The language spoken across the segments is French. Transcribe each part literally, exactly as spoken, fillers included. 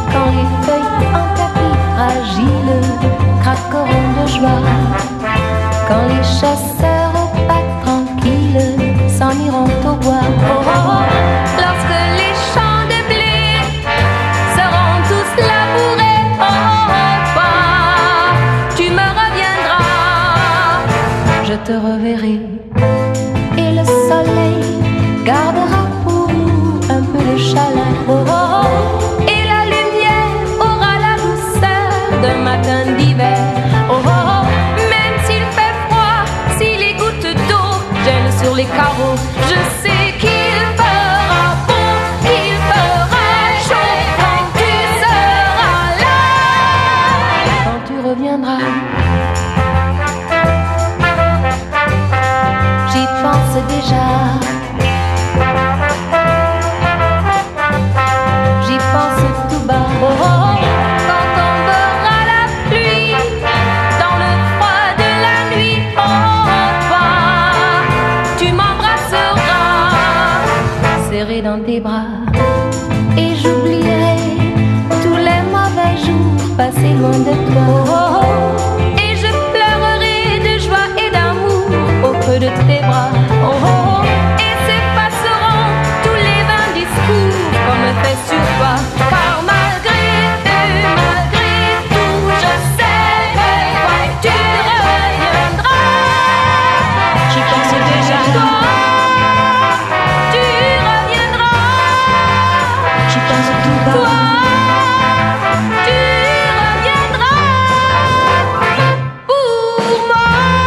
quand les feuilles en tapis fragiles craqueront de joie, quand les chasseurs aux pattes tranquilles s'en iront au bois. Oh, oh, oh. Lorsque les champs de blé seront tous labourés, oh, oh, oh, tu me reviendras, je te reverrai, et le soleil gardera pour nous un peu de chaleur, oh, oh, oh. Et la lumière aura la douceur d'un matin d'hiver, oh, oh, oh. Même s'il fait froid, si les gouttes d'eau gèlent sur les carreaux, je sais qu'il fera bon, qu'il fera chaud quand tu seras là, quand tu reviendras. J'y pense déjà, j'y pense tout bas, oh, oh, oh. Quand tombera la pluie dans le froid de la nuit, oh, oh, oh, tu m'embrasseras serré dans tes bras, et j'oublierai tous les mauvais jours passés loin de toi, oh, oh, oh. Et je pleurerai de joie et d'amour au creux de tes bras, oh, oh, oh. Et s'effaceront tous les vains discours qu'on me fait sur toi, car malgré tout, malgré tout, je sais que toi tu reviendras. J'y pense déjà, toi tu reviendras. J'y pense tout bas, toi tu reviendras pour moi.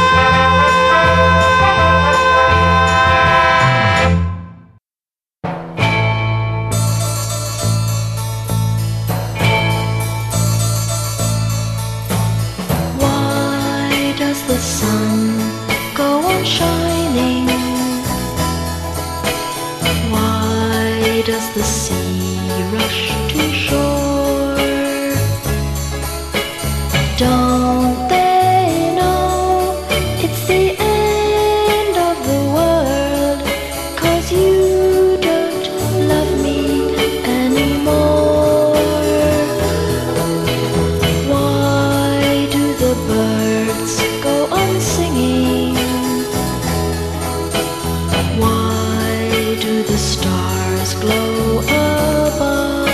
Why does the sun go on shining? Why does the sea rush to shore? Don't they know it's the end of the world? 'Cause you don't love me anymore. Why do the birds go on singing? Why do the stars glow above?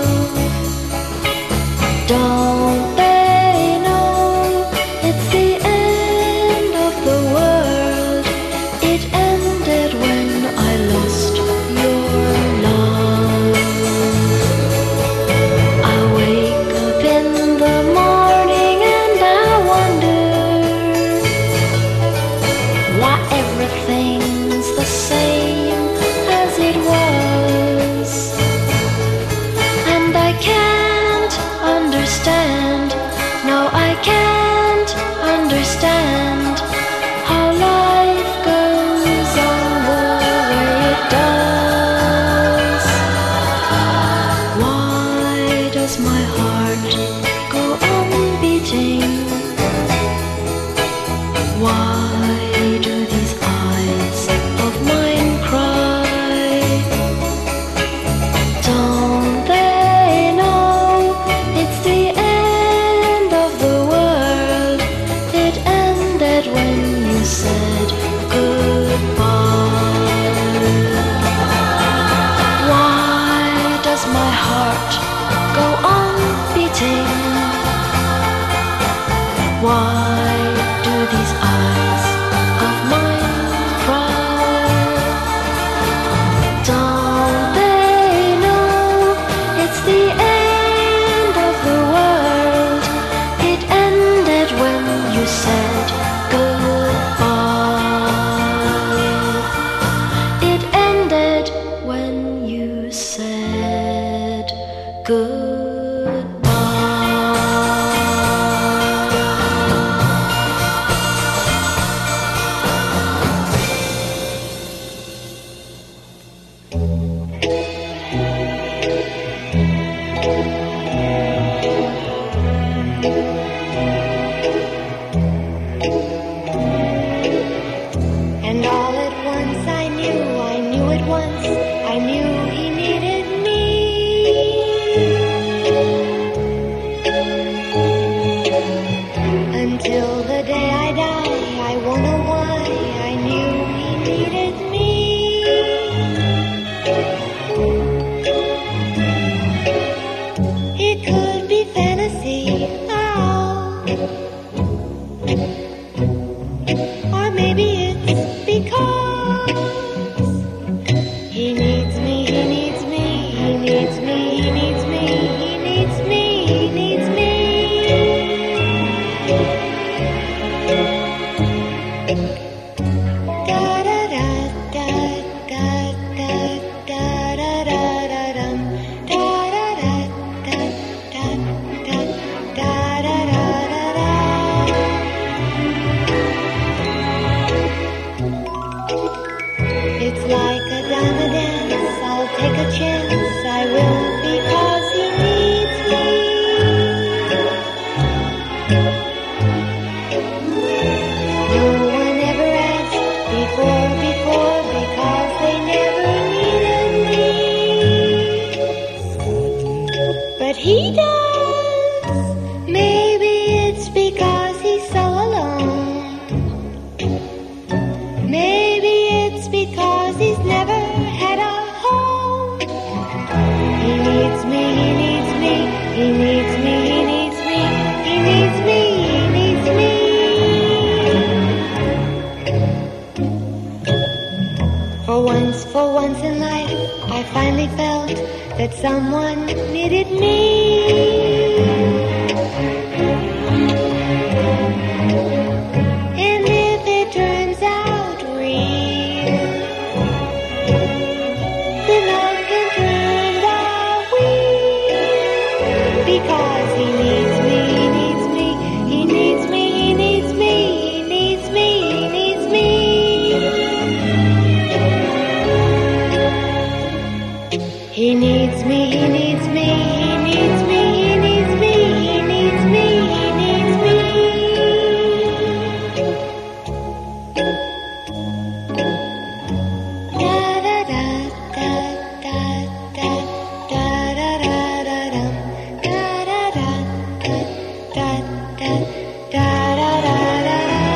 Don't they know it's the end of the world? It ended when I lost your love. I wake up in the morning and I wonder why everything's the same as it was. And I can't understand, no I can't understand how life goes on the way it does. Why does my heart go on beating? Why do these eyes of mine cry? Don't they know it's the end of the world? It ended when you said goodbye. Why does my heart go on beating? Why do these eyes of mine cry? Don't they know it's the end of the world? It ended when you said goodbye. It ended when you said goodbye. And all at once I knew, I knew at once, I knew he needed me. but he does. Maybe it's because he's so alone. Maybe it's because he's never had a home. He needs me, he needs me, he needs me, he needs me, he needs me, he needs me. For once, for once in life, I finally felt that someone needed me. And if it turns out real, then love can turn the wheel. Because he needs me, he needs me, he needs me, he needs me, he needs me, he needs me. He needs me, he needs me, he needs me, he needs me, he needs me, he needs me. Da da da da da da da da da da dum. Da da da da da da da da da da.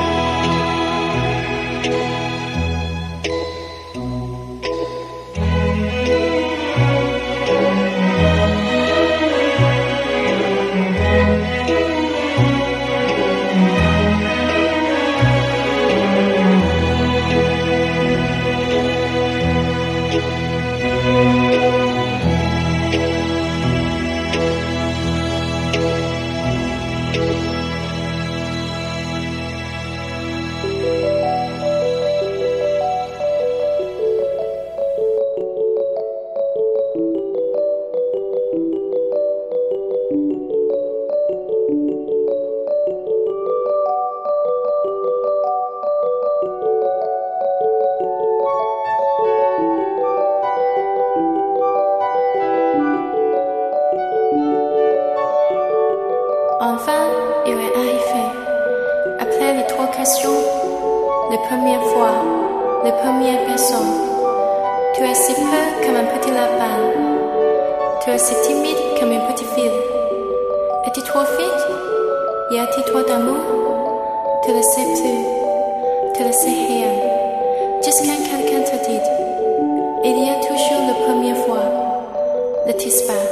Enfin, il est arrivé. Après les trois questions, les premières fois, les premières personnes. Tu es si peur comme un petit lapin. Tu es si timide comme une petite fille. Es-tu trop vite? Y a-t-il trop d'amour? Tu ne sais plus. Tu ne sais rien. Jusqu'à quelqu'un te dit, il y a toujours la première fois. Ne tisse pas.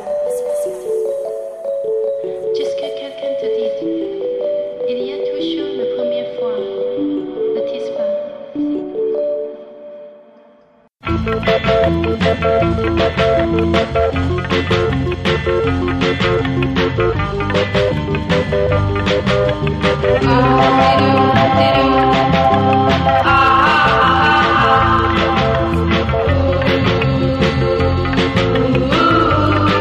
Il y a toujours la première fois. Ne tisse pas. Ooh.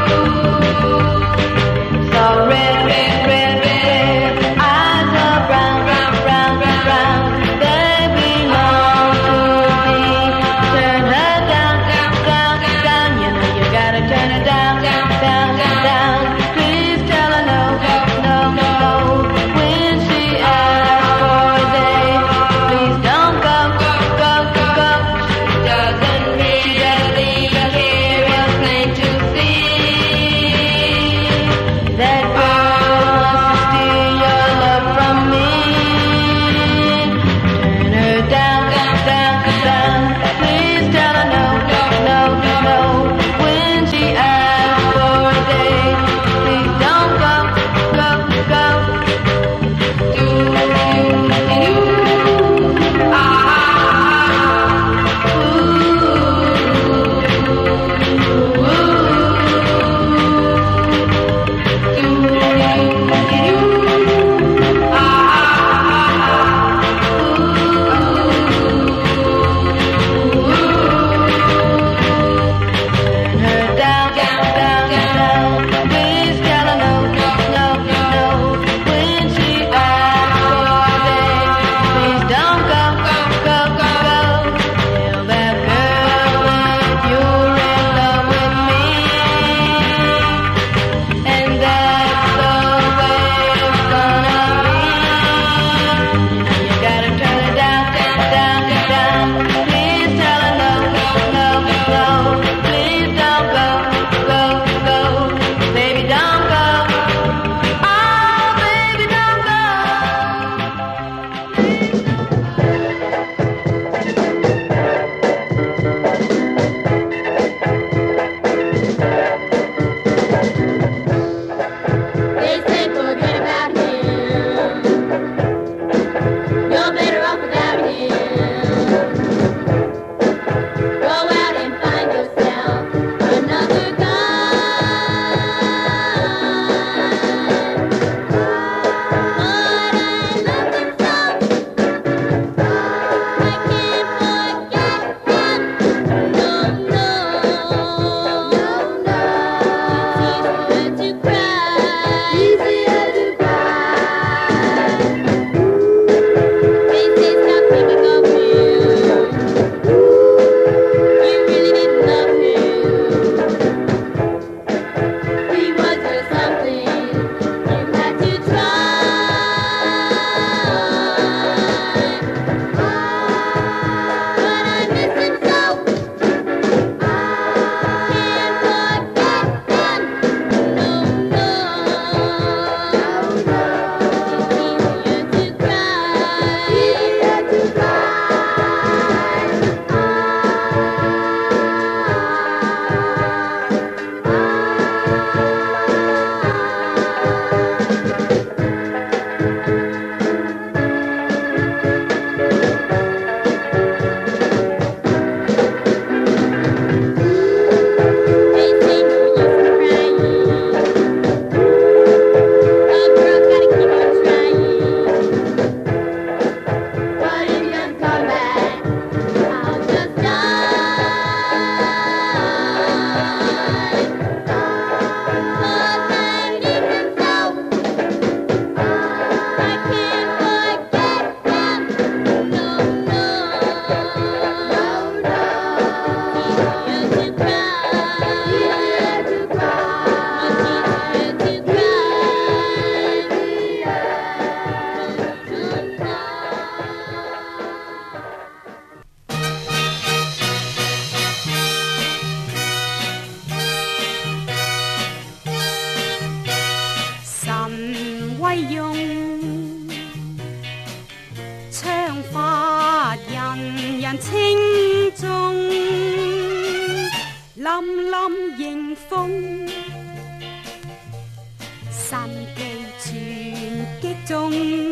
神奇傳擊中，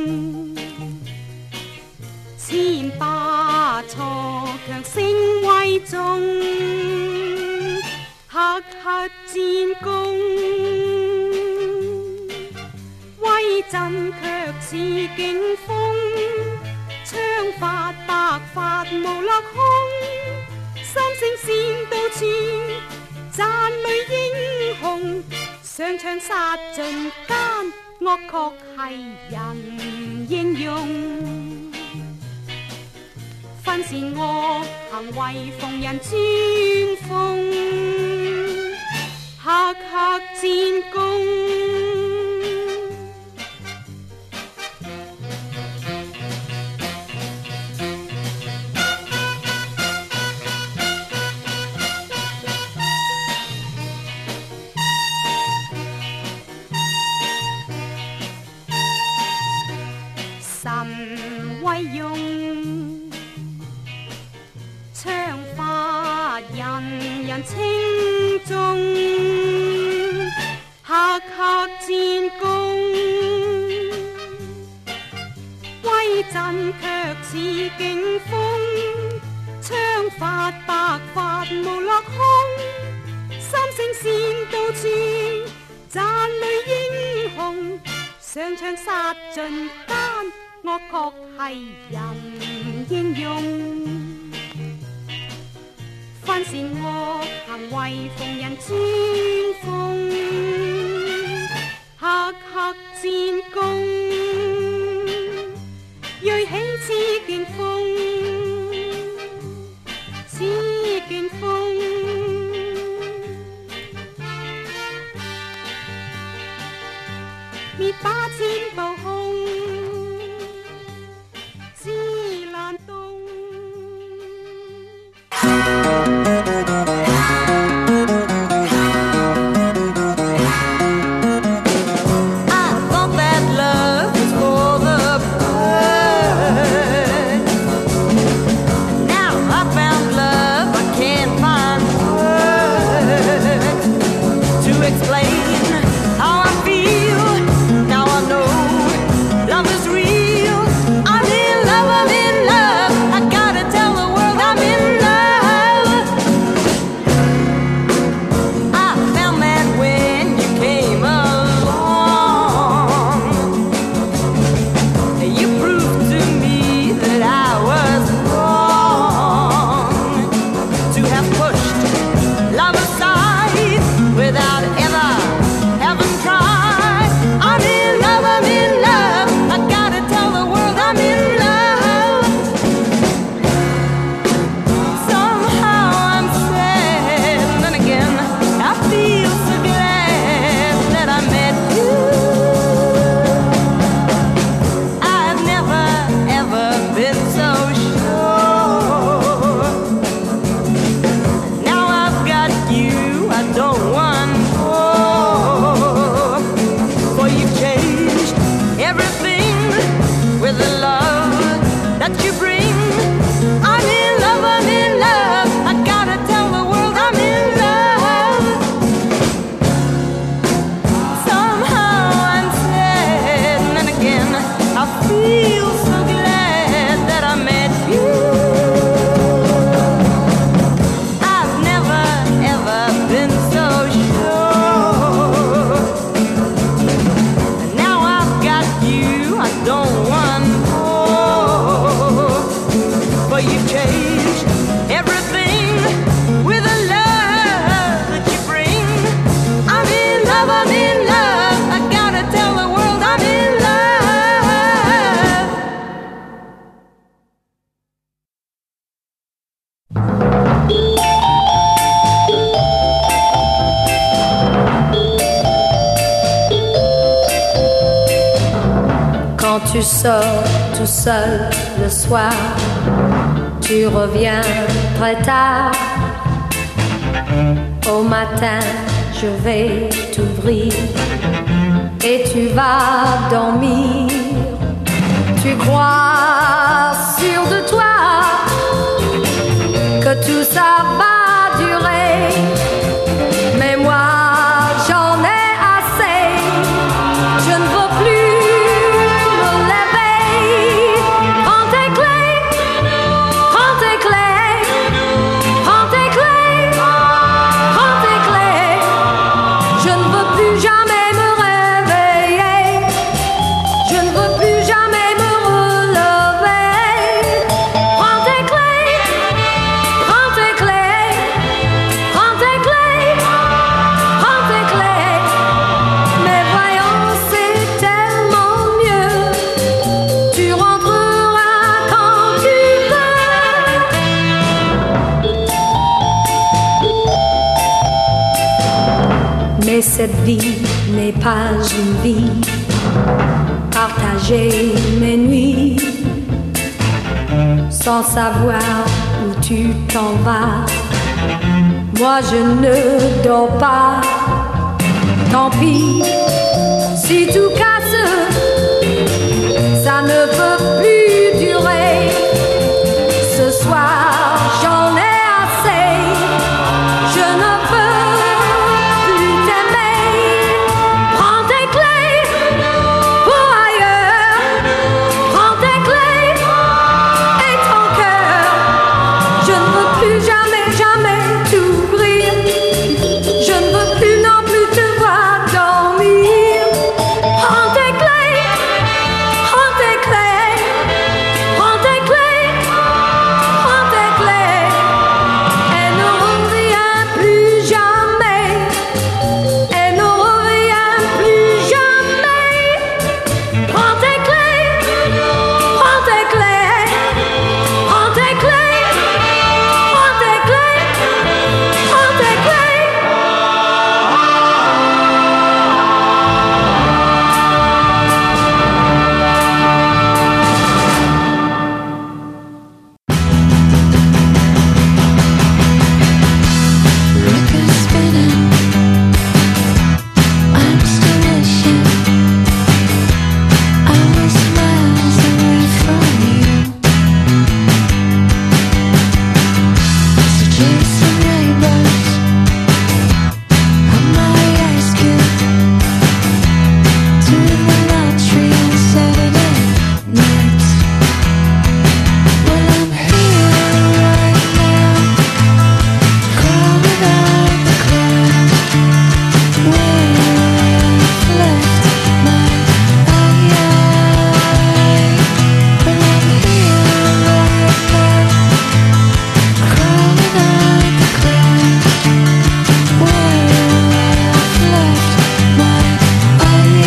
千把錯強聲威中，赫赫戰功，威震卻似勁風，槍法百發無落空，三聲線到處讚美英雄。上場殺盡奸惡，確係人英勇。分善惡行為逢人尊奉，赫赫戰功。威勇，槍法人人稱重，赫赫戰功，威震卻似勁風，槍法百發無落空，三聲線到處讚美英雄，上場殺盡奸惡，確係人英勇。分善惡行為逢人尊奉，赫赫戰功，銳起似勁風，似勁風，滅把千暴凶。 Tu sors tout seul le soir, tu reviens très tard. Au matin, je vais t'ouvrir et tu vas dormir. Tu crois sûr de toi que tout ça va durer, mais moi j'en ai assez cette vie n'est pas une vie. Partager mes nuits sans savoir où tu t'en vas. Moi je ne dors pas. Tant pis si tout casse, ça ne peut plus durer. Ce soir j'en ai assez. Je ne peux plus t'aimer. Prends tes clés pour ailleurs. Prends tes clés et ton cœur. Je ne veux plus jamais, jamais t'ouvrir. Je ne veux plus non plus te voir dormir. Prends tes clés, prends tes clés, prends tes clés, prends tes clés. Et ne reviens plus jamais. Et ne reviens plus jamais. Prends tes clés, prends tes clés, prends tes clés, prends tes clés, prends tes clés. Record spinning, I'm still wishing I was miles away from you. So chasing rainbows on my ice cube, doing the lottery on Saturday nights. Well, I'm here right now, crawling out the clouds, where I've left my eye. Well, I'm here right now, crawling out the clouds, where I've left my eye.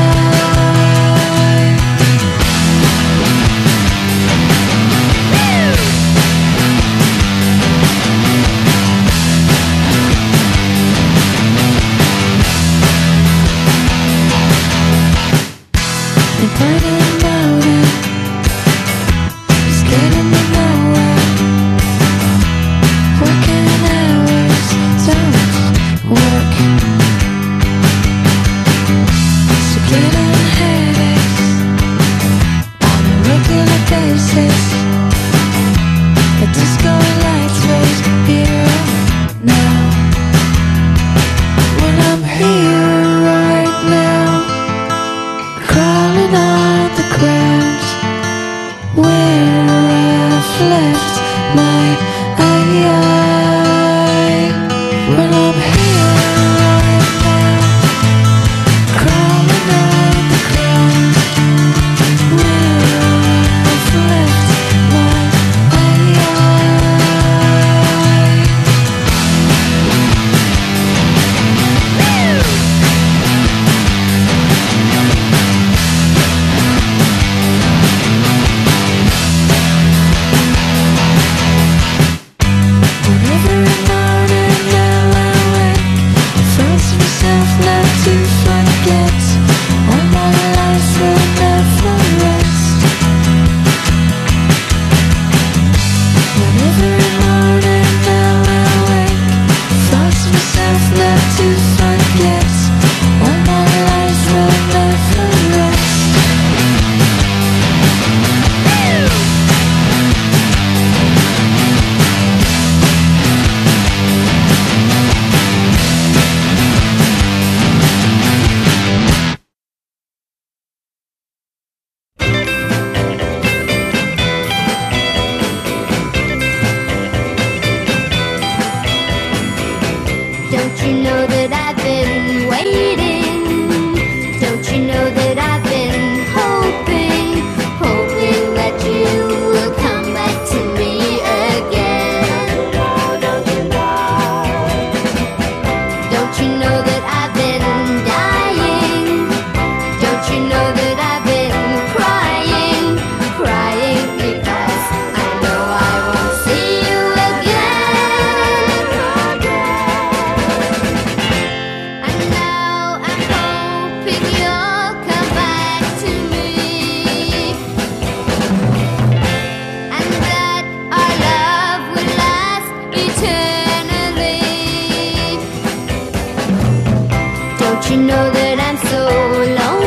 The burning motor is getting me nowhere. Working hours don't work. So getting headaches on a regular basis. The disco lights raise here now. When I'm here right now, crawling out the crowds, where I've left my eye. When I'm here right now, crawling out but I'm so lonely.